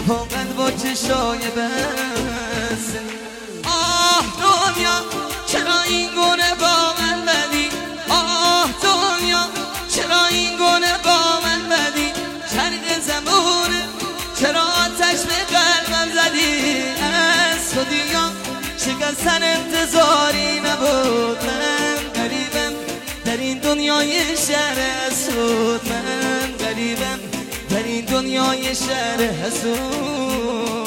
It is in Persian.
فقط با چشای بسته. آه دنیا چرا این گونه با من بدی؟ آه دنیا چرا این گونه با من بدی؟ چرخ زمونه چرا آتش به قلبم زدی؟ از تو دیگه شکستن انتظاری نبود. من غریبم در این دنیای شهر حسود، من غریبم در این دنیای شهر حسود.